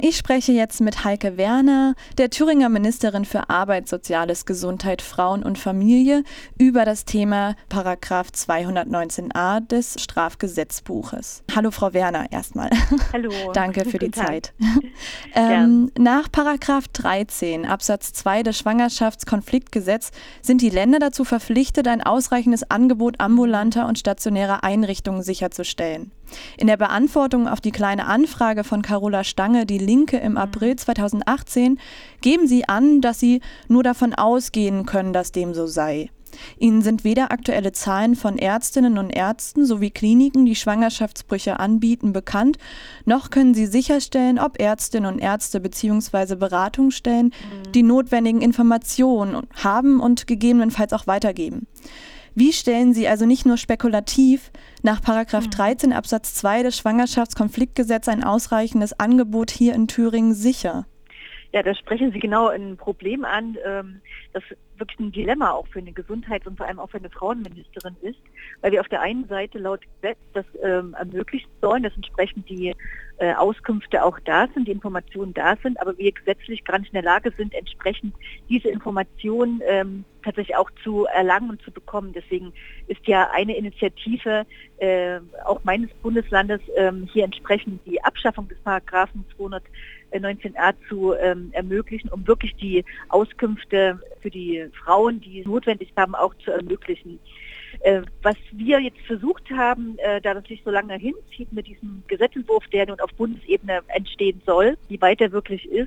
Ich spreche jetzt mit Heike Werner, der Thüringer Ministerin für Arbeit, Soziales, Gesundheit, Frauen und Familie, über das Thema Paragraph 219a des Strafgesetzbuches. Hallo Frau Werner erstmal. Hallo. Danke für die Zeit. Nach Paragraph 13 Absatz 2 des Schwangerschaftskonfliktgesetzes sind die Länder dazu verpflichtet, ein ausreichendes Angebot ambulanter und stationärer Einrichtungen sicherzustellen. In der Beantwortung auf die Kleine Anfrage von Carola Stange, die Linke, im April 2018, geben Sie an, dass Sie nur davon ausgehen können, dass dem so sei. Ihnen sind weder aktuelle Zahlen von Ärztinnen und Ärzten sowie Kliniken, die Schwangerschaftsbrüche anbieten, bekannt, noch können Sie sicherstellen, ob Ärztinnen und Ärzte bzw. Beratungsstellen die notwendigen Informationen haben und gegebenenfalls auch weitergeben. Wie stellen Sie also nicht nur spekulativ nach Paragraph 13 Absatz 2 des Schwangerschaftskonfliktgesetzes ein ausreichendes Angebot hier in Thüringen sicher? Ja, da sprechen Sie genau ein Problem an, das wirklich ein Dilemma auch für eine Gesundheits- und vor allem auch für eine Frauenministerin ist, weil wir auf der einen Seite laut Gesetz das ermöglichen sollen, dass entsprechend die Auskünfte auch da sind, die Informationen da sind, aber wir gesetzlich gar nicht in der Lage sind, entsprechend diese Informationen tatsächlich auch zu erlangen und zu bekommen. Deswegen ist ja eine Initiative auch meines Bundeslandes hier entsprechend die Abschaffung des Paragraphen 219a zu ermöglichen, um wirklich die Auskünfte für die Frauen, die es notwendig haben, auch zu ermöglichen. Was wir jetzt versucht haben, da das sich so lange hinzieht mit diesem Gesetzentwurf, der nun auf Bundesebene entstehen soll, wie weit er wirklich ist,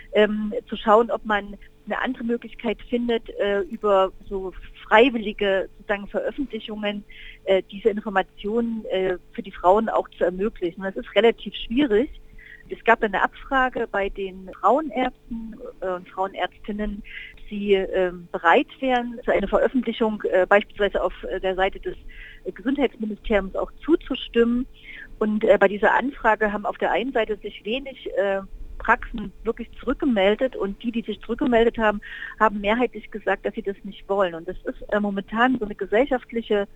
zu schauen, ob man eine andere Möglichkeit findet, über so freiwillige sozusagen Veröffentlichungen diese Informationen für die Frauen auch zu ermöglichen. Und das ist relativ schwierig. Es gab eine Abfrage bei den Frauenärzten und Frauenärztinnen, die bereit wären, zu einer Veröffentlichung beispielsweise auf der Seite des Gesundheitsministeriums auch zuzustimmen. Und bei dieser Anfrage haben auf der einen Seite sich wenig Praxen wirklich zurückgemeldet und die sich zurückgemeldet haben, haben mehrheitlich gesagt, dass sie das nicht wollen. Und das ist momentan so eine gesellschaftliche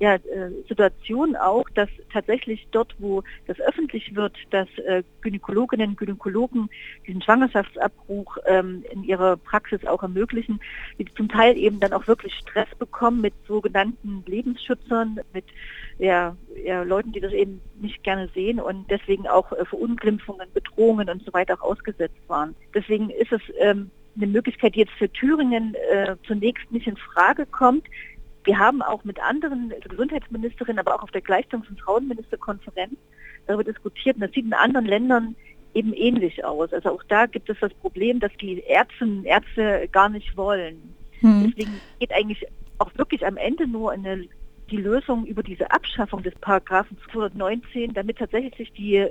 Situation auch, dass tatsächlich dort, wo das öffentlich wird, dass Gynäkologinnen und Gynäkologen diesen Schwangerschaftsabbruch in ihrer Praxis auch ermöglichen, die zum Teil eben dann auch wirklich Stress bekommen mit sogenannten Lebensschützern, mit Leuten, die das eben nicht gerne sehen und deswegen auch Verunglimpfungen, Bedrohungen und so weiter auch ausgesetzt waren. Deswegen ist es eine Möglichkeit, die jetzt für Thüringen zunächst nicht in Frage kommt. Wir haben auch mit anderen Gesundheitsministerinnen, aber auch auf der Gleichstellungs- und Frauenministerkonferenz darüber diskutiert und das sieht in anderen Ländern eben ähnlich aus. Also auch da gibt es das Problem, dass die Ärztinnen und Ärzte gar nicht wollen. Deswegen geht eigentlich auch wirklich am Ende nur die Lösung über diese Abschaffung des Paragraphen 219, damit tatsächlich sich die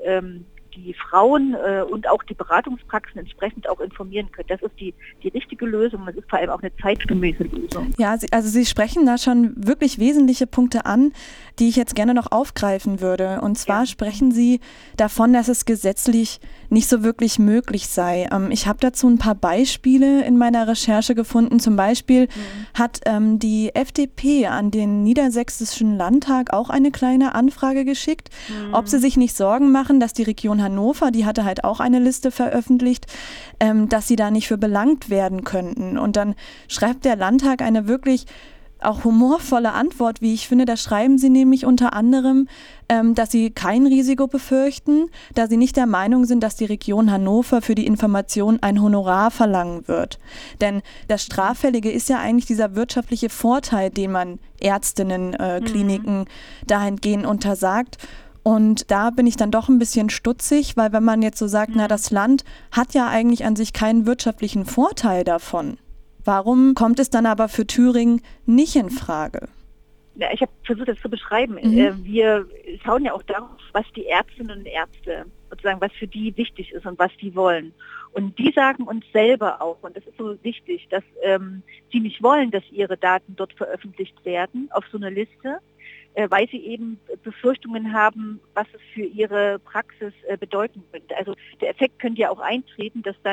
Frauen und auch die Beratungspraxen entsprechend auch informieren können. Das ist die richtige Lösung. Das ist vor allem auch eine zeitgemäße Lösung. Ja, also Sie sprechen da schon wirklich wesentliche Punkte an, die ich jetzt gerne noch aufgreifen würde. Und zwar sprechen Sie davon, dass es gesetzlich nicht so wirklich möglich sei. Ich habe dazu ein paar Beispiele in meiner Recherche gefunden. Zum Beispiel hat die FDP an den Niedersächsischen Landtag auch eine kleine Anfrage geschickt, ob sie sich nicht Sorgen machen, dass die Region Hannover, die hatte halt auch eine Liste veröffentlicht, dass sie da nicht für belangt werden könnten. Und dann schreibt der Landtag eine wirklich auch humorvolle Antwort, wie ich finde. Da schreiben sie nämlich unter anderem, dass sie kein Risiko befürchten, da sie nicht der Meinung sind, dass die Region Hannover für die Information ein Honorar verlangen wird. Denn das Straffällige ist ja eigentlich dieser wirtschaftliche Vorteil, den man Ärztinnen, Kliniken dahingehend untersagt. Und da bin ich dann doch ein bisschen stutzig, weil wenn man jetzt so sagt, na, das Land hat ja eigentlich an sich keinen wirtschaftlichen Vorteil davon. Warum kommt es dann aber für Thüringen nicht in Frage? Ja, ich habe versucht, das zu beschreiben. Wir schauen ja auch darauf, was die Ärztinnen und Ärzte sozusagen, was für die wichtig ist und was die wollen. Und die sagen uns selber auch, und das ist so wichtig, dass sie nicht wollen, dass ihre Daten dort veröffentlicht werden auf so eine Liste, weil sie eben Befürchtungen haben, was es für ihre Praxis bedeuten könnte. Also der Effekt könnte ja auch eintreten, dass dann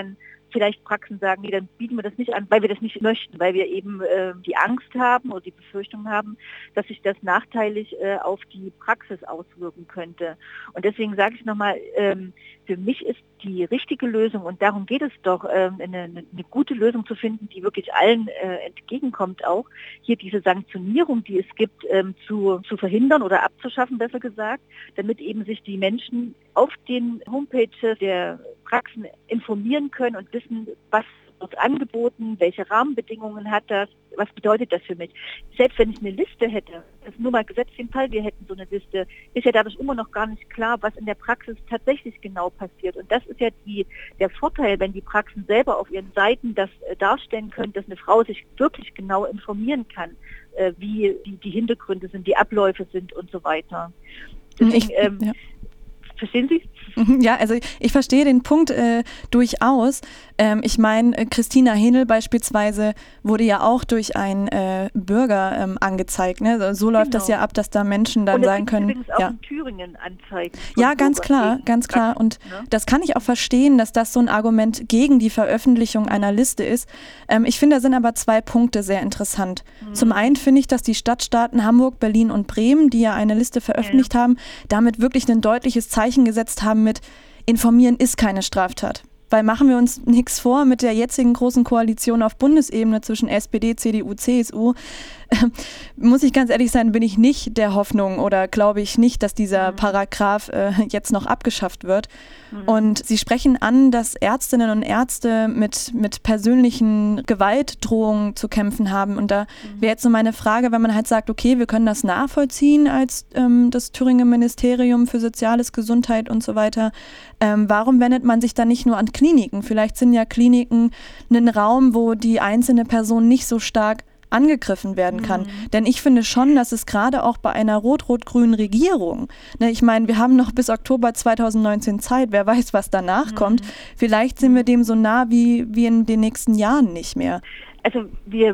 vielleicht Praxen sagen, nee, dann bieten wir das nicht an, weil wir das nicht möchten, weil wir eben die Angst haben oder die Befürchtung haben, dass sich das nachteilig auf die Praxis auswirken könnte. Und deswegen sage ich nochmal, für mich ist die richtige Lösung, und darum geht es doch, eine gute Lösung zu finden, die wirklich allen entgegenkommt auch, hier diese Sanktionierung, die es gibt, zu verhindern oder abzuschaffen, besser gesagt, damit eben sich die Menschen auf den Homepages der Praxen informieren können und wissen, was wird angeboten, welche Rahmenbedingungen hat das, was bedeutet das für mich. Selbst wenn ich eine Liste hätte, das ist nur mal gesetzt den Fall, wir hätten so eine Liste, ist ja dadurch immer noch gar nicht klar, was in der Praxis tatsächlich genau passiert. Und das ist ja der Vorteil, wenn die Praxen selber auf ihren Seiten das darstellen können, dass eine Frau sich wirklich genau informieren kann, wie die Hintergründe sind, die Abläufe sind und so weiter. Deswegen, verstehen Sie? Ja, also ich verstehe den Punkt durchaus. Ich meine, Christina Henel beispielsweise wurde ja auch durch einen Bürger angezeigt. Ne? So läuft das ja ab, dass da Menschen dann sagen können. Übrigens auch in Thüringen Anzeigen. Ja, ganz klar. Und das kann ich auch verstehen, dass das so ein Argument gegen die Veröffentlichung einer Liste ist. Ich finde, da sind aber 2 Punkte sehr interessant. Zum einen finde ich, dass die Stadtstaaten Hamburg, Berlin und Bremen, die ja eine Liste veröffentlicht haben, damit wirklich ein deutliches Zeichen gesetzt haben mit Informieren ist keine Straftat. Weil machen wir uns nichts vor, mit der jetzigen großen Koalition auf Bundesebene zwischen SPD, CDU, CSU, muss ich ganz ehrlich sein, bin ich nicht der Hoffnung oder glaube ich nicht, dass dieser Paragraph jetzt noch abgeschafft wird. Und Sie sprechen an, dass Ärztinnen und Ärzte mit persönlichen Gewaltdrohungen zu kämpfen haben. Und da wäre jetzt so meine Frage, wenn man halt sagt, okay, wir können das nachvollziehen als das Thüringer Ministerium für Soziales, Gesundheit und so weiter. Warum wendet man sich dann nicht nur an Kliniken? Vielleicht sind ja Kliniken ein Raum, wo die einzelne Person nicht so stark angegriffen werden kann. Denn ich finde schon, dass es gerade auch bei einer rot-rot-grünen Regierung, ne, ich meine, wir haben noch bis Oktober 2019 Zeit, wer weiß, was danach kommt. Vielleicht sind wir dem so nah wie in den nächsten Jahren nicht mehr. Also wir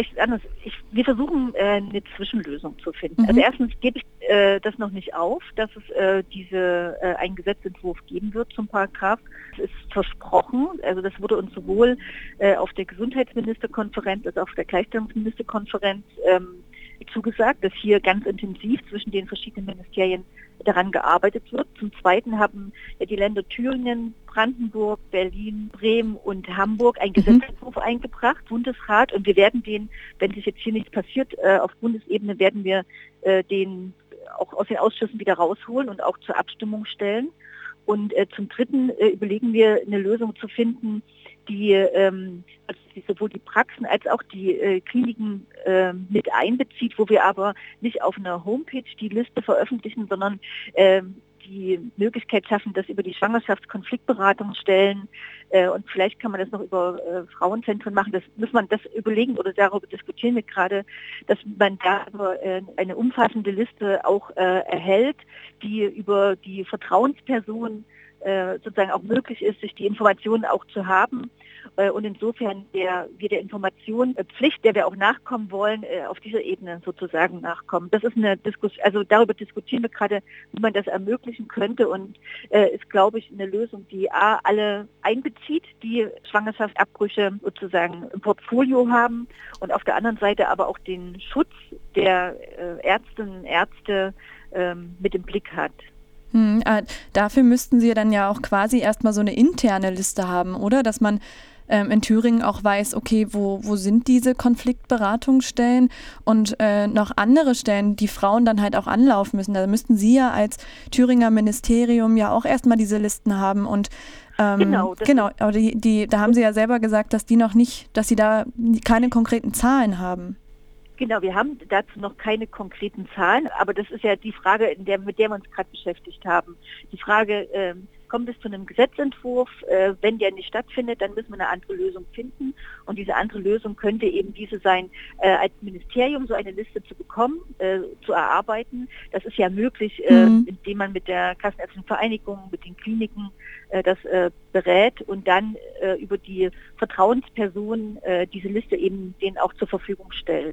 versuchen eine Zwischenlösung zu finden. Also erstens gebe ich das noch nicht auf, dass es einen Gesetzentwurf geben wird zum Paragraph. Es ist versprochen, also das wurde uns sowohl auf der Gesundheitsministerkonferenz als auch auf der Gleichstellungsministerkonferenz zugesagt, dass hier ganz intensiv zwischen den verschiedenen Ministerien daran gearbeitet wird. Zum Zweiten haben die Länder Thüringen, Brandenburg, Berlin, Bremen und Hamburg einen Gesetzentwurf eingebracht, Bundesrat, und wir werden den, wenn sich jetzt hier nichts passiert, auf Bundesebene werden wir den auch aus den Ausschüssen wieder rausholen und auch zur Abstimmung stellen. Und zum Dritten überlegen wir, eine Lösung zu finden, die sowohl die Praxen als auch die Kliniken mit einbezieht, wo wir aber nicht auf einer Homepage die Liste veröffentlichen, sondern die Möglichkeit schaffen, das über die Schwangerschaftskonfliktberatungsstellen und vielleicht kann man das noch über Frauenzentren machen. Das muss man das überlegen oder darüber diskutieren wir gerade, dass man da eine umfassende Liste auch erhält, die über die Vertrauensperson sozusagen auch möglich ist, sich die Informationen auch zu haben. Und insofern wir der Informationspflicht, der wir auch nachkommen wollen, auf dieser Ebene sozusagen nachkommen. Das ist eine Diskussion, also darüber diskutieren wir gerade, wie man das ermöglichen könnte und ist, glaube ich, eine Lösung, die alle einbezieht, die Schwangerschaftsabbrüche sozusagen im Portfolio haben und auf der anderen Seite aber auch den Schutz der Ärztinnen und Ärzte mit im Blick hat. Dafür müssten Sie dann ja auch quasi erstmal so eine interne Liste haben, oder? Dass man in Thüringen auch weiß, okay, wo sind diese Konfliktberatungsstellen und noch andere Stellen, die Frauen dann halt auch anlaufen müssen. Da müssten Sie ja als Thüringer Ministerium ja auch erstmal diese Listen haben und genau, aber da haben Sie ja selber gesagt, dass Sie da keine konkreten Zahlen haben. Genau, wir haben dazu noch keine konkreten Zahlen, aber das ist ja die Frage, mit der wir uns gerade beschäftigt haben. Die Frage, kommt es zu einem Gesetzentwurf? Wenn der nicht stattfindet, dann müssen wir eine andere Lösung finden. Und diese andere Lösung könnte eben diese sein, als Ministerium so eine Liste zu bekommen, zu erarbeiten. Das ist ja möglich, indem man mit der Kassenärztlichen Vereinigung, mit den Kliniken das berät und dann über die Vertrauensperson diese Liste eben denen auch zur Verfügung stellt.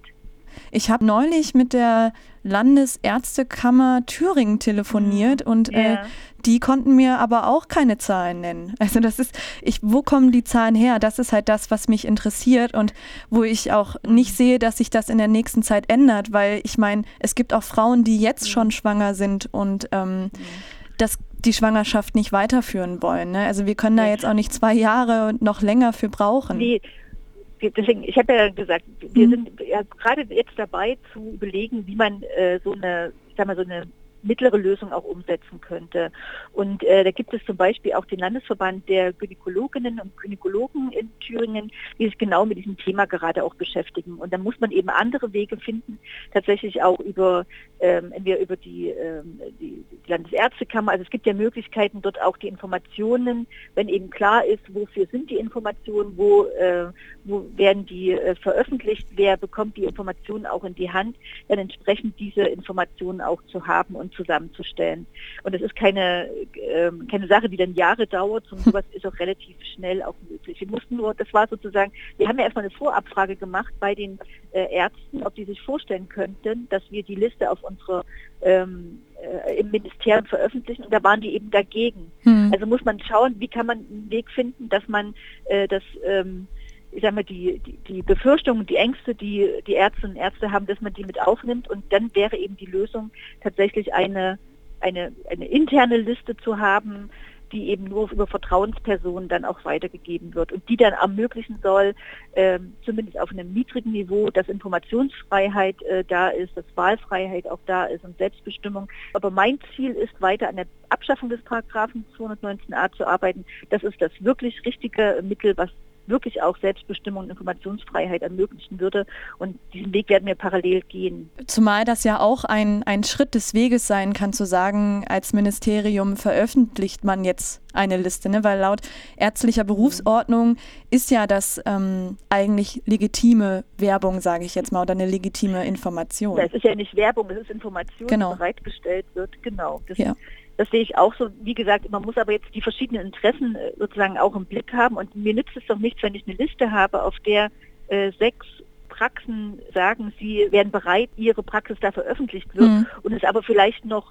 Ich habe neulich mit der Landesärztekammer Thüringen telefoniert und die konnten mir aber auch keine Zahlen nennen. Also wo kommen die Zahlen her? Das ist halt das, was mich interessiert und wo ich auch nicht sehe, dass sich das in der nächsten Zeit ändert, weil ich meine, es gibt auch Frauen, die jetzt schon schwanger sind und die Schwangerschaft nicht weiterführen wollen. Ne? Also wir können da jetzt auch nicht 2 Jahre und noch länger für brauchen. Nee. Deswegen, ich habe ja gesagt, wir sind ja gerade jetzt dabei zu überlegen, wie man so eine mittlere Lösung auch umsetzen könnte. Und da gibt es zum Beispiel auch den Landesverband der Gynäkologinnen und Gynäkologen in Thüringen, die sich genau mit diesem Thema gerade auch beschäftigen. Und da muss man eben andere Wege finden, tatsächlich auch entweder über die Landesärztekammer. Also es gibt ja Möglichkeiten, dort auch die Informationen, wenn eben klar ist, wofür sind die Informationen, wo werden die veröffentlicht, wer bekommt die Informationen auch in die Hand, dann entsprechend diese Informationen auch zu haben und zusammenzustellen. Und das ist keine Sache, die dann Jahre dauert, sondern sowas ist auch relativ schnell auch möglich. Wir haben ja erstmal eine Vorabfrage gemacht bei den Ärzten, ob die sich vorstellen könnten, dass wir die Liste auf unsere im Ministerium veröffentlichen, und da waren die eben dagegen. Also muss man schauen, wie kann man einen Weg finden, dass man die Befürchtungen, die Ängste, die Ärztinnen und Ärzte haben, dass man die mit aufnimmt, und dann wäre eben die Lösung tatsächlich eine interne Liste zu haben, die eben nur über Vertrauenspersonen dann auch weitergegeben wird und die dann ermöglichen soll, zumindest auf einem niedrigen Niveau, dass Informationsfreiheit da ist, dass Wahlfreiheit auch da ist und Selbstbestimmung. Aber mein Ziel ist, weiter an der Abschaffung des Paragraphen 219a zu arbeiten. Das ist das wirklich richtige Mittel, was wirklich auch Selbstbestimmung und Informationsfreiheit ermöglichen würde. Und diesen Weg werden wir parallel gehen. Zumal das ja auch ein Schritt des Weges sein kann, zu sagen, als Ministerium veröffentlicht man jetzt eine Liste, ne? Weil laut ärztlicher Berufsordnung ist ja das eigentlich legitime Werbung, sage ich jetzt mal, oder eine legitime Information. Ja, es ist ja nicht Werbung, es ist Information, die bereitgestellt wird. Genau. Das sehe ich auch so. Wie gesagt, man muss aber jetzt die verschiedenen Interessen sozusagen auch im Blick haben. Und mir nützt es doch nichts, wenn ich eine Liste habe, auf der 6 Praxen sagen, sie wären bereit, ihre Praxis da veröffentlicht wird, und es aber vielleicht noch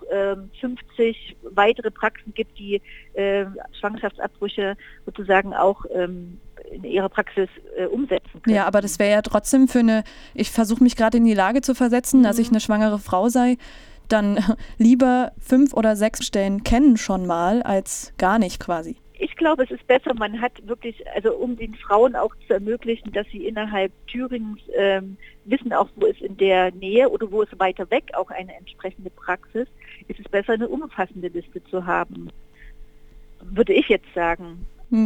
50 weitere Praxen gibt, die Schwangerschaftsabbrüche sozusagen auch in ihrer Praxis umsetzen können. Ja, aber das wäre ja trotzdem ich versuche mich gerade in die Lage zu versetzen, dass ich eine schwangere Frau sei, dann lieber 5 oder 6 Stellen kennen schon mal, als gar nicht quasi. Ich glaube, es ist besser, man hat wirklich, also um den Frauen auch zu ermöglichen, dass sie innerhalb Thüringens wissen, auch wo ist in der Nähe oder wo ist weiter weg auch eine entsprechende Praxis, ist es besser, eine umfassende Liste zu haben, würde ich jetzt sagen.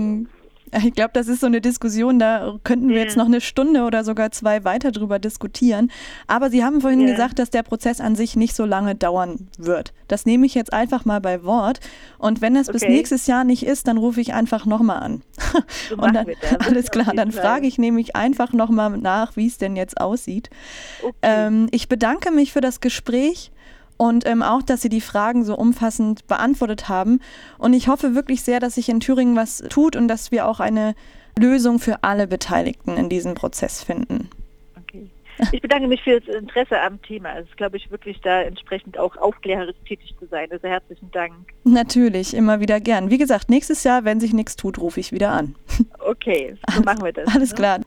Ich glaube, das ist so eine Diskussion, da könnten wir jetzt noch eine Stunde oder sogar 2 weiter drüber diskutieren. Aber Sie haben vorhin gesagt, dass der Prozess an sich nicht so lange dauern wird. Das nehme ich jetzt einfach mal bei Wort. Und wenn das bis nächstes Jahr nicht ist, dann rufe ich einfach nochmal an. So und dann, wir das. alles klar, dann frage ich nämlich einfach nochmal nach, wie es denn jetzt aussieht. Okay. Ich bedanke mich für das Gespräch. Und auch, dass Sie die Fragen so umfassend beantwortet haben. Und ich hoffe wirklich sehr, dass sich in Thüringen was tut und dass wir auch eine Lösung für alle Beteiligten in diesem Prozess finden. Okay. Ich bedanke mich für das Interesse am Thema. Es ist, glaube ich, wirklich da entsprechend auch aufklärerisch tätig zu sein. Also herzlichen Dank. Natürlich, immer wieder gern. Wie gesagt, nächstes Jahr, wenn sich nichts tut, rufe ich wieder an. Okay, so machen wir das. Alles klar.